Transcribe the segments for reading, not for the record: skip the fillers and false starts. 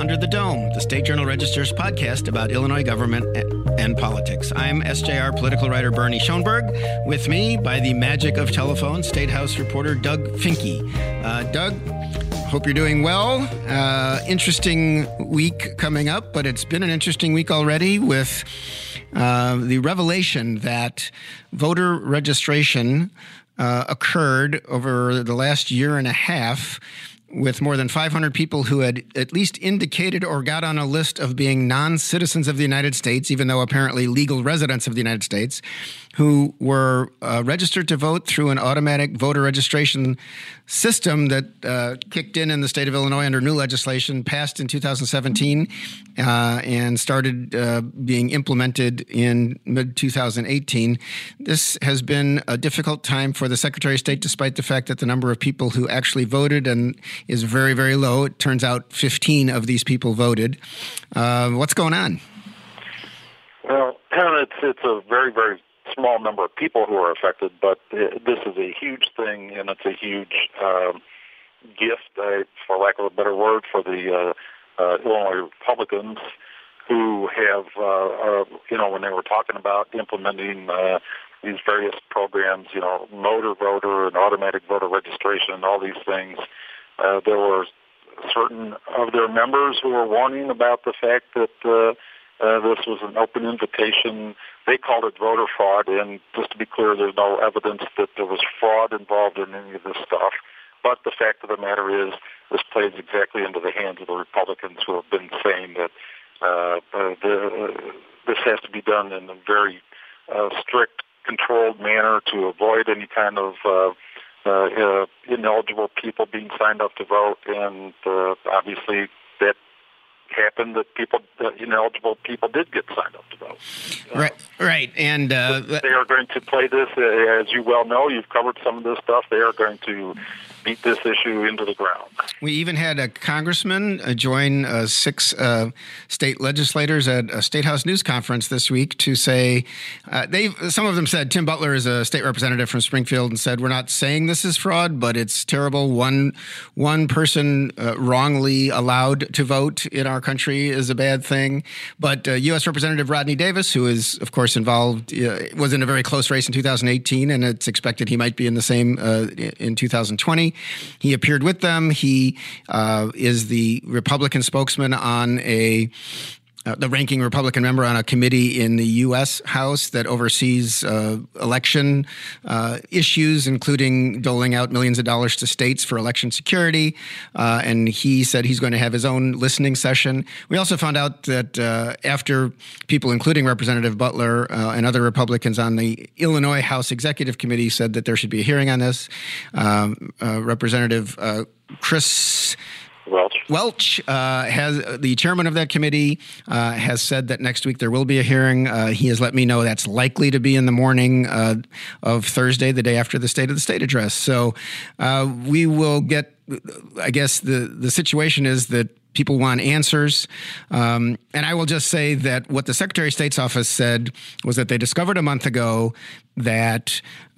Under the Dome, the State Journal Register's podcast about Illinois government and politics. I'm SJR political writer Bernie Schoenberg. With me, by the magic of telephone, State House reporter Doug Finke. Doug, hope you're doing well. Interesting week coming up, but it's been an interesting week already with the revelation that voter registration occurred over the last year and a half with more than 500 people who had at least indicated or got on a list of being non-citizens of the United States, even though apparently legal residents of the United States, who were registered to vote through an automatic voter registration system that kicked in the state of Illinois under new legislation passed in 2017 and started being implemented in mid-2018. This has been a difficult time for the Secretary of State, despite the fact that the number of people who actually voted is very, very low. It turns out 15 of these people voted. What's going on? Well, it's a very, very small number of people who are affected, but this is a huge thing, and it's a huge gift, for lack of a better word, for the Illinois Republicans who have, when they were talking about implementing these various programs, motor voter and automatic voter registration and all these things, there were certain of their members who were warning about the fact that this was an open invitation. They called it voter fraud, and just to be clear, there's no evidence that there was fraud involved in any of this stuff. But the fact of the matter is, this plays exactly into the hands of the Republicans who have been saying that this has to be done in a very strict, controlled manner to avoid any kind of ineligible people being signed up to vote, and obviously that happened that ineligible people did get signed up to vote. Right. And they are going to play this, as you well know, you've covered some of this stuff, they are going to beat this issue into the ground. We even had a congressman join 6 state legislators at a State House news conference this week to say, some of them said, Tim Butler is a state representative from Springfield and said, we're not saying this is fraud, but it's terrible. One person wrongly allowed to vote in our country is a bad thing. But U.S. Representative Rodney Davis, who is, of course, involved, was in a very close race in 2018, and it's expected he might be in the same in 2020. He appeared with them. He is the Republican spokesman on the ranking Republican member on a committee in the U.S. House that oversees election issues, including doling out millions of dollars to states for election security. And he said he's going to have his own listening session. We also found out that after people, including Representative Butler and other Republicans on the Illinois House Executive Committee, said that there should be a hearing on this, Representative Chris Welch has the chairman of that committee has said that next week there will be a hearing. He has let me know that's likely to be in the morning of Thursday, the day after the State of the State address. So we will get, I guess the situation is that people want answers. And I will just say that what the Secretary of State's office said was that they discovered a month ago that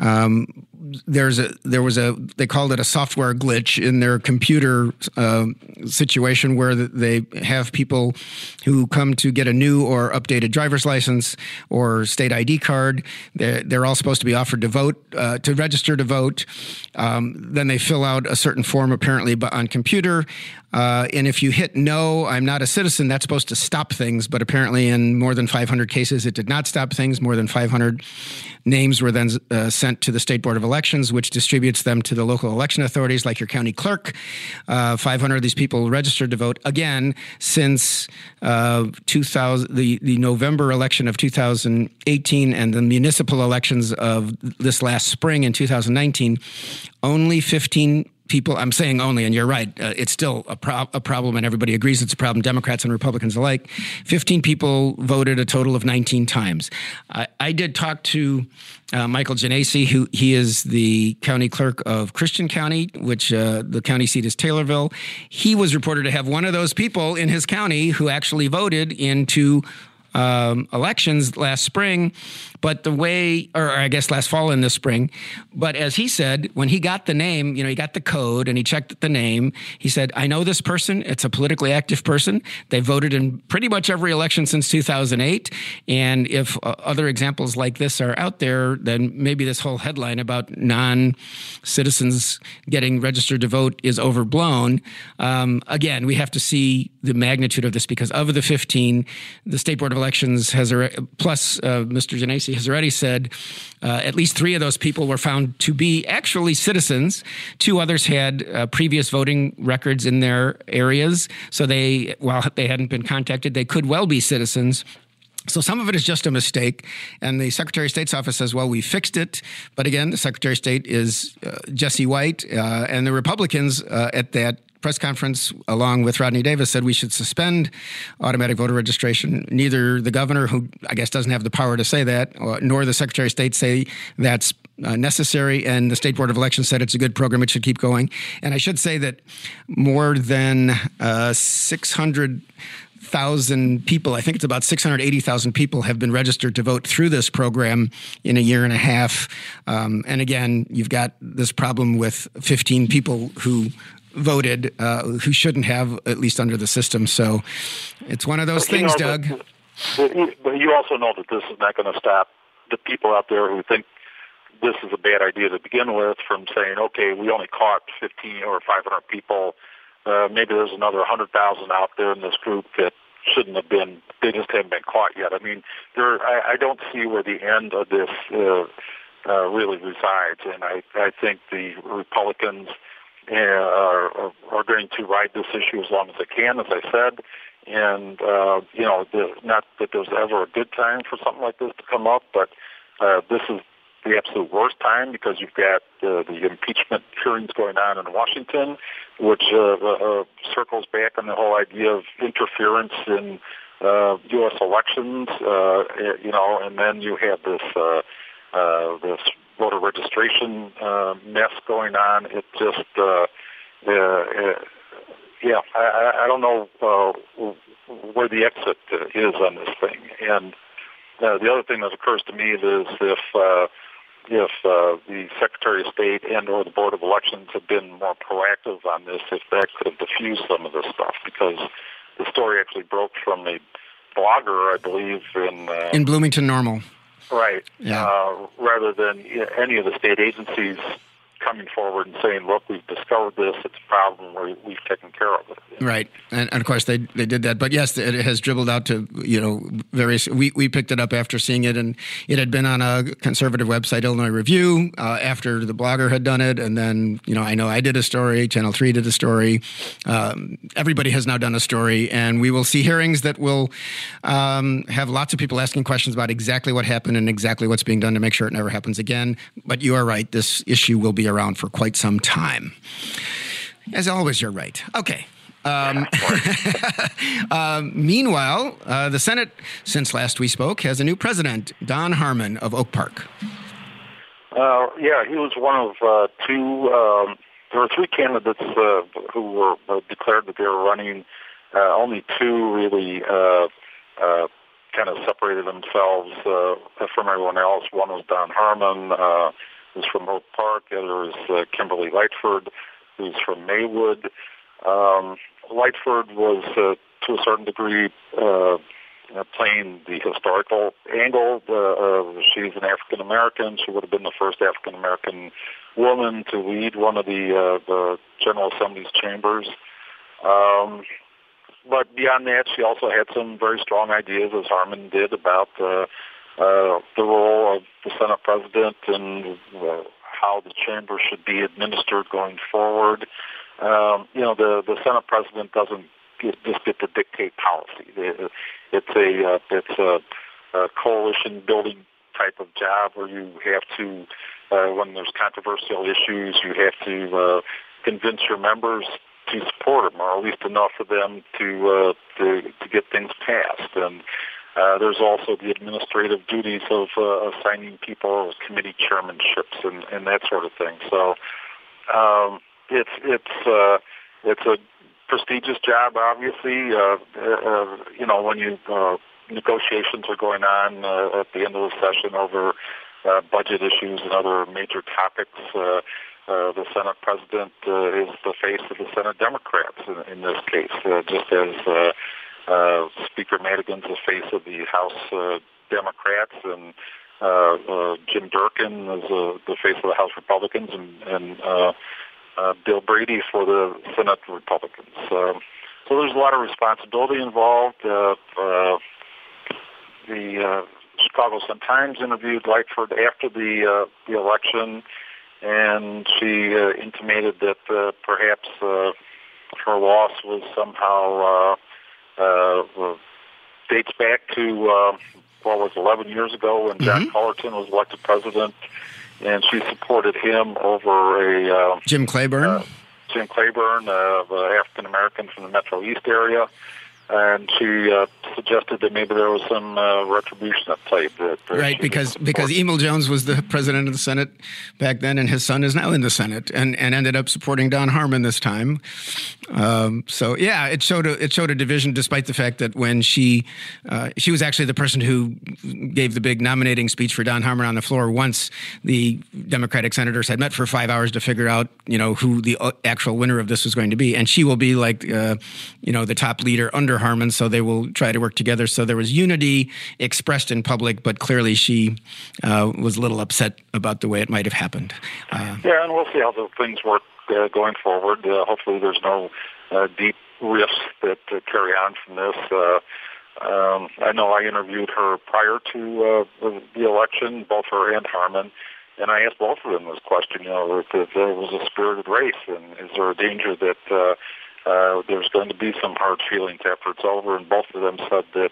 they called it a software glitch in their computer situation where they have people who come to get a new or updated driver's license or state ID card. They're all supposed to be offered to vote, to register to vote. Then they fill out a certain form, apparently, but on computer. And if you hit no, I'm not a citizen, that's supposed to stop things. But apparently in more than 500 cases, it did not stop things. More than 500 names were then sent to the State Board of Elections, which distributes them to the local election authorities like your county clerk. 500 of these people registered to vote again since the November election of 2018 and the municipal elections of this last spring in 2019. Only 15 people, I'm saying only, and you're right, it's still a problem, and everybody agrees it's a problem, Democrats and Republicans alike. 15 people voted a total of 19 times. I did talk to Michael Genesi, who he is the county clerk of Christian County, which the county seat is Taylorville. He was reported to have one of those people in his county who actually voted into elections last spring, but last fall and this spring. But as he said, when he got the name, he got the code and he checked the name, he said, I know this person. It's a politically active person. They voted in pretty much every election since 2008. And if other examples like this are out there, then maybe this whole headline about non-citizens getting registered to vote is overblown. Again, we have to see the magnitude of this because of the 15, the State Board of Elections has plus Mr. Genesi has already said at least 3 of those people were found to be actually citizens. 2 others had previous voting records in their areas. So while they hadn't been contacted, they could well be citizens. So some of it is just a mistake. And the Secretary of State's office says, well, we fixed it. But again, the Secretary of State is Jesse White. And the Republicans at that press conference, along with Rodney Davis, said we should suspend automatic voter registration. Neither the governor, who I guess doesn't have the power to say that, nor the Secretary of State say that's necessary. And the State Board of Elections said it's a good program. It should keep going. And I should say that more than 600,000 people, I think it's about 680,000 people have been registered to vote through this program in a year and a half. And again, you've got this problem with 15 people who voted who shouldn't have, at least under the system. So it's one of those things, Doug. But you also know that this is not going to stop the people out there who think this is a bad idea to begin with from saying, okay, we only caught 15 or 500 people. Maybe there's another 100,000 out there in this group that shouldn't have been, they just haven't been caught yet. I mean, I don't see where the end of this really resides. And I think the Republicans are going to ride this issue as long as they can, as I said. And, not that there's ever a good time for something like this to come up, but this is the absolute worst time because you've got the impeachment hearings going on in Washington, which circles back on the whole idea of interference in U.S. elections, and then you have this voter registration mess going on. It just, I don't know where the exit is on this thing. And the other thing that occurs to me is if the Secretary of State and or the Board of Elections had been more proactive on this, if that could have diffused some of this stuff, because the story actually broke from a blogger, I believe, in Bloomington Normal. Right. Yeah. Rather than any of the state agencies coming forward and saying, look, we've discovered this, it's a problem, we've taken care of it. Right. And of course they did that. But yes, it has dribbled out to, various, we picked it up after seeing it, and it had been on a conservative website, Illinois Review, after the blogger had done it. And then, I know I did a story, Channel 3 did a story. Everybody has now done a story, and we will see hearings that will have lots of people asking questions about exactly what happened and exactly what's being done to make sure it never happens again. But you are right. This issue will be around for quite some time. As always, you're right. Okay. Meanwhile, the Senate, since last we spoke, has a new president, Don Harmon of Oak Park. He was one of 2. There were 3 candidates who were declared that they were running. Only 2 really kind of separated themselves from everyone else. One was Don Harmon, who's from Oak Park. The other is Kimberly Lightford, who's from Maywood. Lightford was, to a certain degree, playing the historical angle. She's an African-American. She would have been the first African-American woman to lead one of the General Assembly's chambers. But beyond that, she also had some very strong ideas, as Harmon did, about the role of the Senate President and how the chamber should be administered going forward. The Senate President doesn't just get to dictate policy. It's a coalition building type of job where you have to, when there's controversial issues, you have to convince your members to support them, or at least enough of them to get things passed. And there's also the administrative duties of assigning people committee chairmanships and that sort of thing. So it's a prestigious job, obviously. When you negotiations are going on at the end of the session over budget issues and other major topics. The Senate president is the face of the Senate Democrats in this case, just as Speaker Madigan's the face of the House Democrats, and Jim Durkin is the face of the House Republicans, and Bill Brady for the Senate Republicans. So there's a lot of responsibility involved. The Chicago Sun-Times interviewed Lightford after the election, and she intimated that perhaps her loss was somehow dates back to 11 years ago when John Cullerton was elected president, and she supported him over a Jim Claiborne. Jim Claiborne, African American from the Metro East area. And she suggested that maybe there was some retribution at play. Right, because Emil Jones was the president of the Senate back then, and his son is now in the Senate, and ended up supporting Don Harmon this time. So yeah, it showed a division, despite the fact that when she was actually the person who gave the big nominating speech for Don Harmon on the floor once the Democratic senators had met for 5 hours to figure out who the actual winner of this was going to be, and she will be like the top leader under Harmon, so they will try to work together. So there was unity expressed in public, but clearly she was a little upset about the way it might have happened. Yeah, and we'll see how the things work going forward. Hopefully there's no deep rifts that carry on from this. I know I interviewed her prior to the election, both her and Harmon, and I asked both of them this question, if there was a spirited race, and is there a danger that there's going to be some hard feelings after it's over, and both of them said that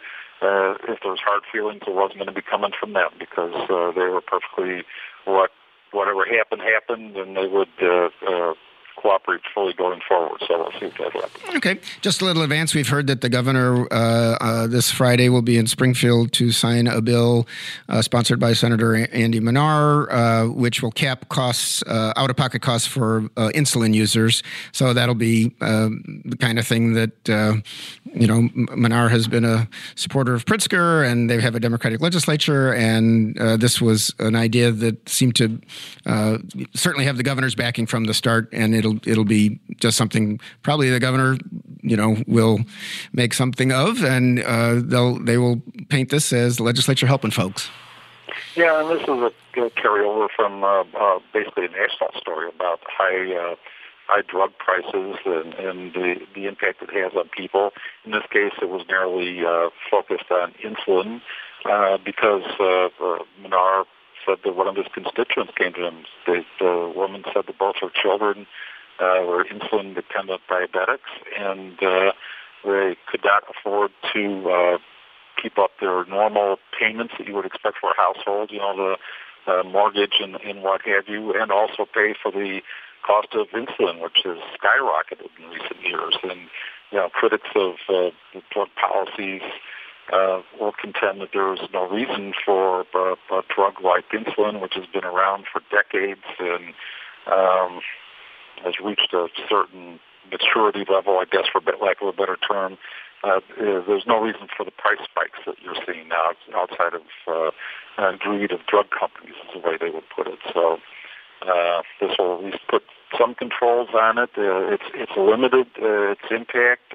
if there was hard feelings, it wasn't going to be coming from them, because they were perfectly whatever happened, and they would cooperate fully going forward. So we'll see if that happens. Okay. Just a little advance. We've heard that the governor this Friday will be in Springfield to sign a bill sponsored by Senator Andy Manar, which will cap costs, out-of-pocket costs for insulin users. So that'll be the kind of thing that, Manar has been a supporter of Pritzker, and they have a Democratic legislature, and this was an idea that seemed to certainly have the governor's backing from the start, and it'll be just something probably the governor, will make something of, and they will paint this as the legislature helping folks. Yeah, and this is a carryover from basically a national story about high drug prices and the impact it has on people. In this case, it was narrowly focused on insulin because Manar said that one of his constituents came to him. The woman said that both her children were insulin-dependent diabetics, and they could not afford to keep up their normal payments that you would expect for a household, the mortgage and what have you, and also pay for the cost of insulin, which has skyrocketed in recent years. And critics of drug policies will contend that there is no reason for a drug like insulin, which has been around for decades and has reached a certain maturity level, I guess, for lack of a better term. There's no reason for the price spikes that you're seeing now outside of greed of drug companies, is the way they would put it. So this will at least put some controls on it. It's limited its impact.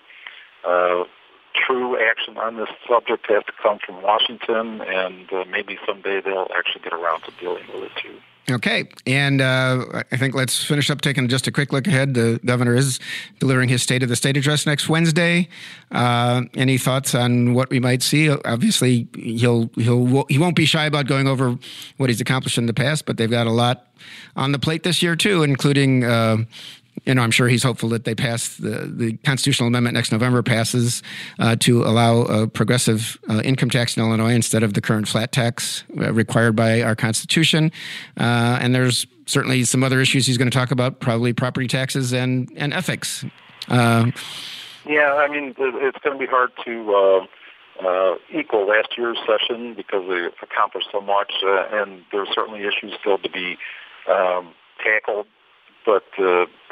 True action on this subject has to come from Washington, and maybe someday they'll actually get around to dealing with it too. Okay, and I think let's finish up taking just a quick look ahead. The governor is delivering his State of the State address next Wednesday. Any thoughts on what we might see? Obviously, he won't be shy about going over what he's accomplished in the past, but they've got a lot on the plate this year too, including. I'm sure he's hopeful that they pass the constitutional amendment next November passes to allow a progressive income tax in Illinois instead of the current flat tax required by our Constitution. And there's certainly some other issues he's going to talk about, probably property taxes and ethics. Yeah, I mean, it's going to be hard to equal last year's session because they've accomplished so much, and there are certainly issues still to be tackled. But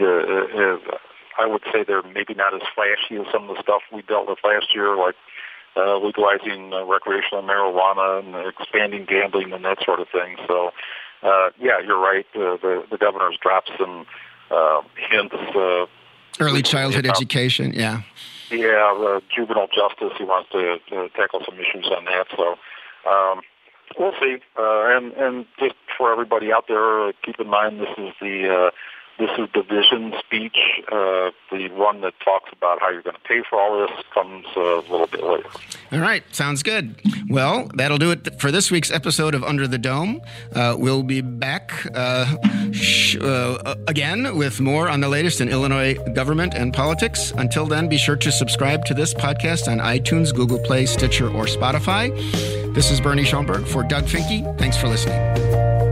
I would say they're maybe not as flashy as some of the stuff we dealt with last year, like legalizing recreational marijuana and expanding gambling and that sort of thing. So, yeah, you're right. The governor's dropped some hints. Early childhood education, yeah. Yeah, juvenile justice. He wants to tackle some issues on that. So we'll see. And just for everybody out there, keep in mind this is the vision speech. The one that talks about how you're going to pay for all this comes a little bit later. All right. Sounds good. Well, that'll do it for this week's episode of Under the Dome. We'll be back again with more on the latest in Illinois government and politics. Until then, be sure to subscribe to this podcast on iTunes, Google Play, Stitcher, or Spotify. This is Bernie Schoenberg for Doug Finke. Thanks for listening.